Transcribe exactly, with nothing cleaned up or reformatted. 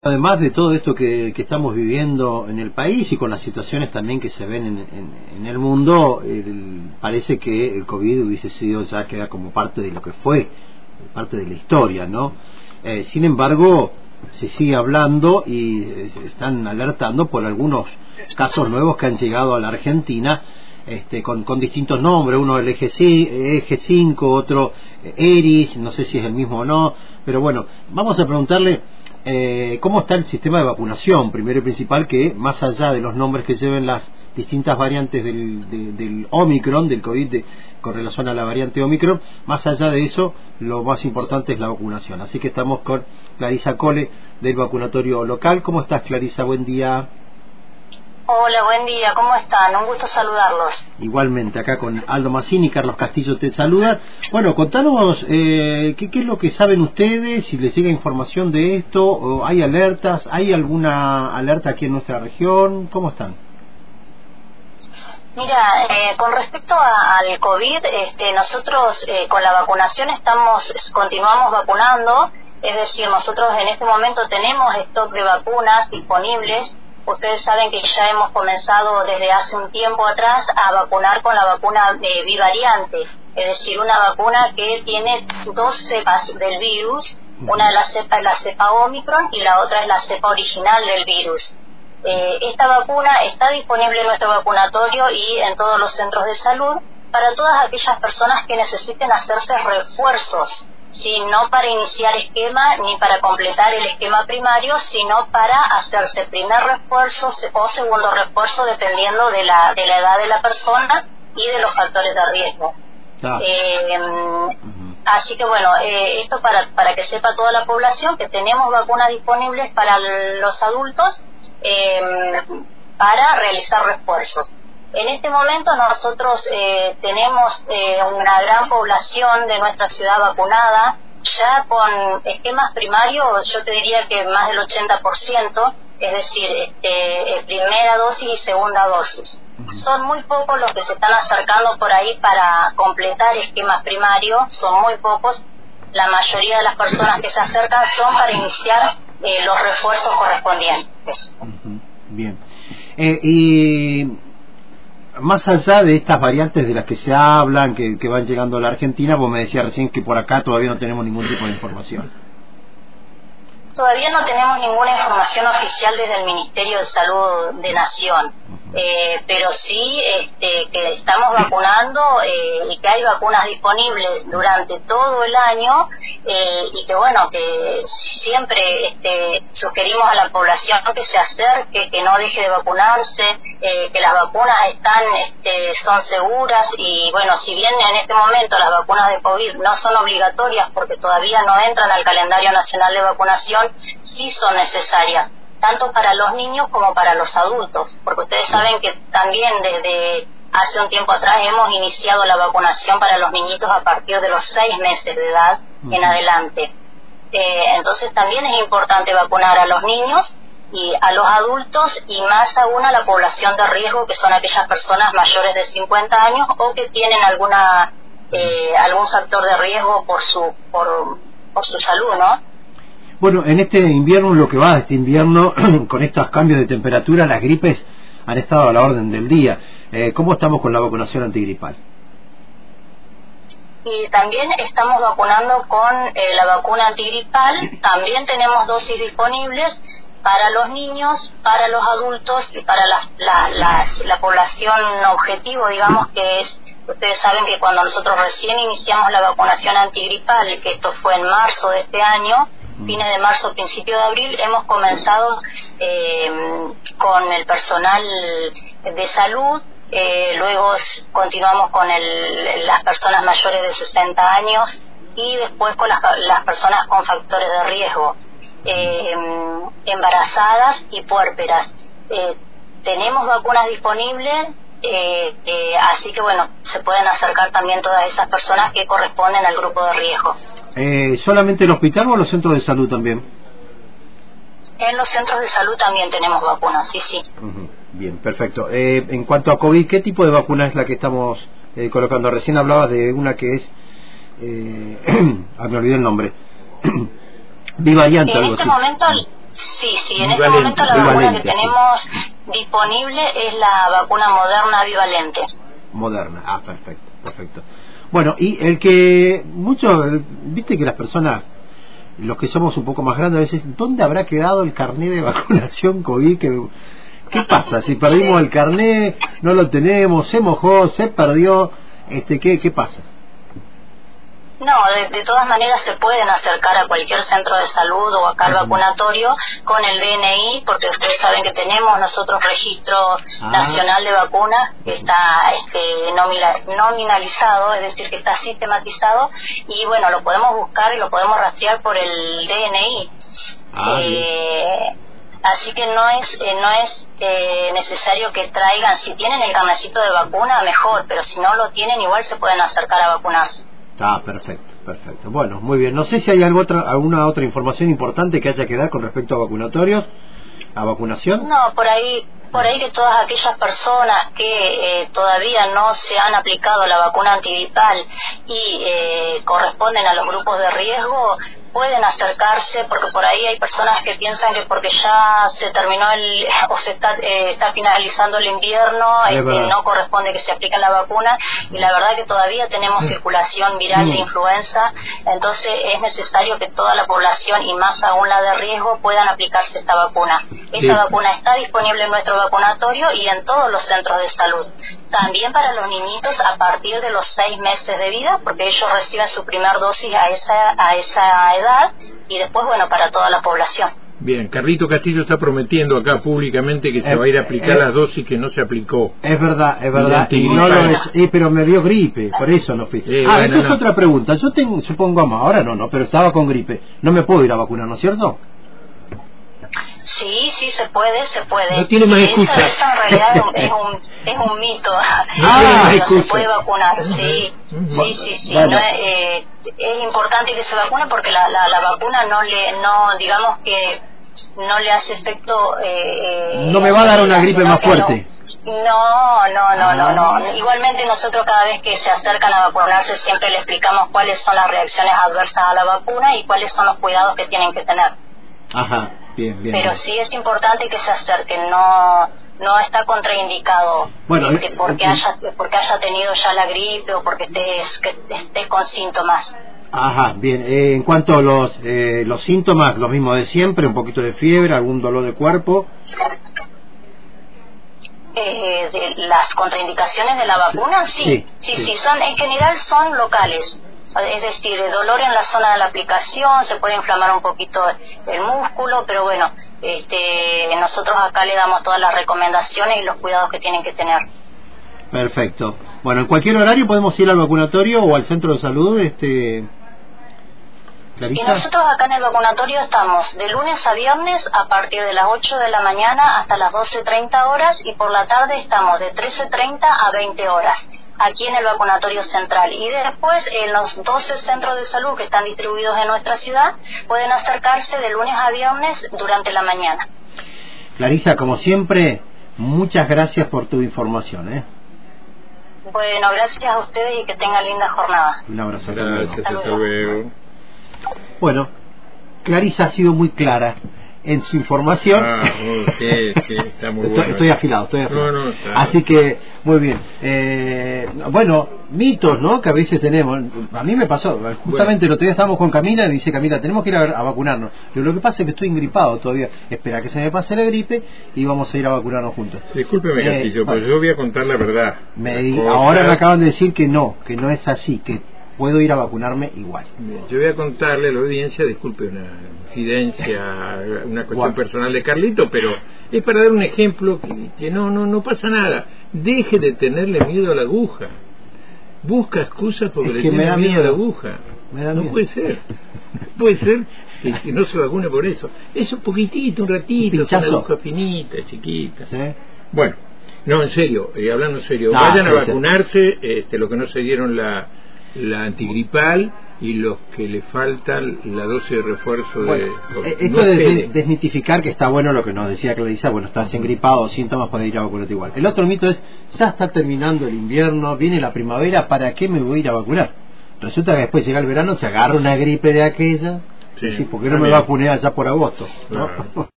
Además de todo esto que, que estamos viviendo en el país y con las situaciones también que se ven en, en, en el mundo, el, parece que el COVID hubiese sido ya queda como parte de lo que fue, parte de la historia, ¿no? Eh, sin embargo, se sigue hablando y eh, están alertando por algunos casos nuevos que han llegado a la Argentina, este, con, con distintos nombres, uno el eje cinco, otro ERIS, no sé si es el mismo o no, pero bueno, vamos a preguntarle Eh, ¿cómo está el sistema de vacunación? Primero y principal, que más allá de los nombres que lleven las distintas variantes del, de, del Omicron, del COVID de, con relación a la variante Omicron, más allá de eso, lo más importante es la vacunación. Así que estamos con Clarisa Cole del vacunatorio local. ¿Cómo estás, Clarisa? Buen día. Hola, buen día, ¿cómo están? Un gusto saludarlos. Igualmente, acá con Aldo Massini, Carlos Castillo te saluda. Bueno, contanos eh, ¿qué, qué es lo que saben ustedes, si les llega información de esto, o hay alertas, ¿hay alguna alerta aquí en nuestra región? ¿Cómo están? Mira, eh, con respecto a, al COVID, este, nosotros eh, con la vacunación estamos, continuamos vacunando, es decir, nosotros en este momento tenemos stock de vacunas disponibles. Ustedes saben que ya hemos comenzado desde hace un tiempo atrás a vacunar con la vacuna de bivariante, es decir, una vacuna que tiene dos cepas del virus, una de las cepas es la cepa Omicron y la otra es la cepa original del virus. Eh, esta vacuna está disponible en nuestro vacunatorio y en todos los centros de salud para todas aquellas personas que necesiten hacerse refuerzos. Sí, no para iniciar esquema ni para completar el esquema primario, sino para hacerse primer refuerzo o segundo refuerzo dependiendo de la de la edad de la persona y de los factores de riesgo. Ah. Eh, uh-huh. Así que bueno, eh, esto para para que sepa toda la población que tenemos vacunas disponibles para los adultos eh, para realizar refuerzos. En este momento nosotros eh, tenemos eh, una gran población de nuestra ciudad vacunada, ya con esquemas primarios, yo te diría que más del ochenta por ciento, es decir, este, primera dosis y segunda dosis. Son muy pocos los que se están acercando por ahí para completar esquemas primarios, son muy pocos. La mayoría de las personas que se acercan son para iniciar eh, los refuerzos correspondientes. Bien. Eh, y... Más allá de estas variantes de las que se hablan, que, que van llegando a la Argentina, vos me decías recién que por acá todavía no tenemos ningún tipo de información. Todavía no tenemos ninguna información oficial desde el Ministerio de Salud de Nación, uh-huh. eh, pero sí este, que estamos vacunando eh, y que hay vacunas disponibles durante todo el año eh, y que bueno, que siempre este, sugerimos a la población que se acerque, que no deje de vacunarse, eh, que las vacunas están este, son seguras y bueno, si bien en este momento las vacunas de COVID no son obligatorias porque todavía no entran al calendario nacional de vacunación, sí son necesarias, tanto para los niños como para los adultos, porque ustedes saben que también desde hace un tiempo atrás hemos iniciado la vacunación para los niñitos a partir de los seis meses de edad uh-huh. en adelante. Eh, entonces también es importante vacunar a los niños y a los adultos y más aún a la población de riesgo, que son aquellas personas mayores de cincuenta años o que tienen alguna eh, algún factor de riesgo por su por, por su salud, ¿no? Bueno, en este invierno, lo que va de este invierno, con estos cambios de temperatura, las gripes han estado a la orden del día. Eh, ¿Cómo estamos con la vacunación antigripal? Y también estamos vacunando con eh, la vacuna antigripal. También tenemos dosis disponibles para los niños, para los adultos y para la, la, la, la población objetivo, digamos, que es... Ustedes saben que cuando nosotros recién iniciamos la vacunación antigripal, que esto fue en marzo de este año, fines de marzo, principio de abril, hemos comenzado eh, con el personal de salud, eh, luego continuamos con el, las personas mayores de sesenta años y después con las, las personas con factores de riesgo, eh, embarazadas y puérperas. Eh, tenemos vacunas disponibles, eh, eh, así que bueno, se pueden acercar también todas esas personas que corresponden al grupo de riesgo. Eh, ¿Solamente el hospital o los centros de salud también? En los centros de salud también tenemos vacunas, sí, sí. Uh-huh. Bien, perfecto. Eh, en cuanto a COVID, ¿qué tipo de vacuna es la que estamos eh, colocando? Recién hablabas de una que es... Eh, ah, me olvidé el nombre. Bivariante, en algo este así. momento Sí, sí, en este momento la vacuna que tenemos disponible es la vacuna Moderna bivalente. Moderna, ah, perfecto, perfecto. Bueno, y el que, mucho, viste que las personas, los que somos un poco más grandes, a veces, ¿dónde habrá quedado el carnet de vacunación COVID? ¿Qué, qué pasa? Si perdimos el carnet, no lo tenemos, se mojó, se perdió, este, ¿qué, qué pasa? No, de, de todas maneras se pueden acercar a cualquier centro de salud o acá al vacunatorio con el D N I, porque ustedes saben que tenemos nosotros registro ah. nacional de vacunas que está este, nomina, nominalizado, es decir, que está sistematizado, y bueno, lo podemos buscar y lo podemos rastrear por el D N I. Ah, eh, así que no es eh, no es eh, necesario que traigan, si tienen el carnecito de vacuna, mejor, pero si no lo tienen, igual se pueden acercar a vacunarse. Ah, perfecto, perfecto. Bueno, muy bien. No sé si hay algo otra, alguna otra información importante que haya que dar con respecto a vacunatorios, a vacunación. No, por ahí, por ahí que todas aquellas personas que eh, todavía no se han aplicado la vacuna antigripal y eh, corresponden a los grupos de riesgo, pueden acercarse, porque por ahí hay personas que piensan que porque ya se terminó el o se está eh, está finalizando el invierno, este, no corresponde que se aplique la vacuna, y la verdad que todavía tenemos circulación viral de influenza, entonces es necesario que toda la población, y más aún la de riesgo, puedan aplicarse esta vacuna. Esta sí. vacuna está disponible en nuestro vacunatorio y en todos los centros de salud. También para los niñitos a partir de los seis meses de vida, porque ellos reciben su primer dosis a esa a esa edad, y después, bueno, para toda la población. Bien, Carlito Castillo está prometiendo acá públicamente que eh, se va a ir a aplicar eh, las dosis que no se aplicó. Es verdad, es verdad, y no lo es, eh, pero me dio gripe, por eso no fui. Eh, ah, bueno, esa no. es otra pregunta. Yo tengo, supongamos, ahora no, no, pero estaba con gripe. No me puedo ir a vacunar, ¿no es cierto? Sí, sí, se puede, se puede. No tiene más excusa. Eso, eso en realidad es un, es un, es un mito. Ah, no se puede vacunar, sí. Sí, sí, sí. Bueno. No es, eh, es importante que se vacune porque la, la, la vacuna no le, no, digamos que no le hace efecto. Eh, no me va a dar una gripe más fuerte. No, no, no, no, no, no. Igualmente nosotros cada vez que se acercan a vacunarse siempre le explicamos cuáles son las reacciones adversas a la vacuna y cuáles son los cuidados que tienen que tener. Ajá. Bien, bien, pero bien. sí es importante que se acerquen, no no está contraindicado, bueno, este, porque eh, haya porque haya tenido ya la gripe o porque estés que estés con síntomas. Ajá, bien. Eh, en cuanto a los eh, los síntomas, lo mismo de siempre, un poquito de fiebre, algún dolor de cuerpo. Eh, de las contraindicaciones de la vacuna, sí, sí, sí, sí, sí, son en general son locales. Es decir, el dolor en la zona de la aplicación, se puede inflamar un poquito el músculo, pero bueno, este, nosotros acá le damos todas las recomendaciones y los cuidados que tienen que tener. Perfecto. Bueno, en cualquier horario podemos ir al vacunatorio o al centro de salud, este... ¿Clarisa? Y nosotros acá en el vacunatorio estamos de lunes a viernes a partir de las ocho de la mañana hasta las doce treinta horas, y por la tarde estamos de trece treinta a veinte horas aquí en el vacunatorio central, y después en los doce centros de salud que están distribuidos en nuestra ciudad pueden acercarse de lunes a viernes durante la mañana. Clarisa, como siempre, muchas gracias por tu información, ¿eh? Bueno, gracias a ustedes y que tengan linda jornada. Un abrazo. Gracias, hasta luego. Bueno, Clarisa ha sido muy clara en su información. Ah, okay, sí, está muy estoy, bueno. estoy afilado, estoy afilado. No, no, está Así que, muy bien. Eh, bueno, mitos, ¿no? Que a veces tenemos. A mí me pasó, justamente bueno. El otro día estábamos con Camila y dice: Camila, tenemos que ir a, a vacunarnos. Pero lo que pasa es que estoy engripado todavía. Espera que se me pase la gripe y vamos a ir a vacunarnos juntos. Discúlpeme, eh, Castillo, bueno, pero yo voy a contar la verdad. Me, ahora me acaban de decir que no, que no es así, que puedo ir a vacunarme igual. Bien, yo voy a contarle a la audiencia, disculpe una infidencia, una cuestión bueno. personal de Carlito, pero es para dar un ejemplo que, que no, no, no pasa nada. Deje de tenerle miedo a la aguja. Busca excusas porque es le tiene miedo, miedo a la aguja. No miedo. puede ser. Puede ser que, que no se vacune por eso. Eso poquitito, un ratito, con una aguja finita, chiquita. ¿Sí? Bueno, no, en serio, eh, hablando en serio, no, vayan a vacunarse, este, los que no se dieron la la antigripal y los que le faltan la dosis de refuerzo. Bueno, de esto no de, de desmitificar, que está bueno lo que nos decía Clarisa, bueno, estás engripado, síntomas, puedes ir a vacunarte igual. El otro mito es: ya está terminando el invierno, viene la primavera, ¿para qué me voy a ir a vacunar? Resulta que después llega el verano, se agarra una gripe de aquella, Sí, sí, porque no me vacuné allá por agosto, ¿no? Claro.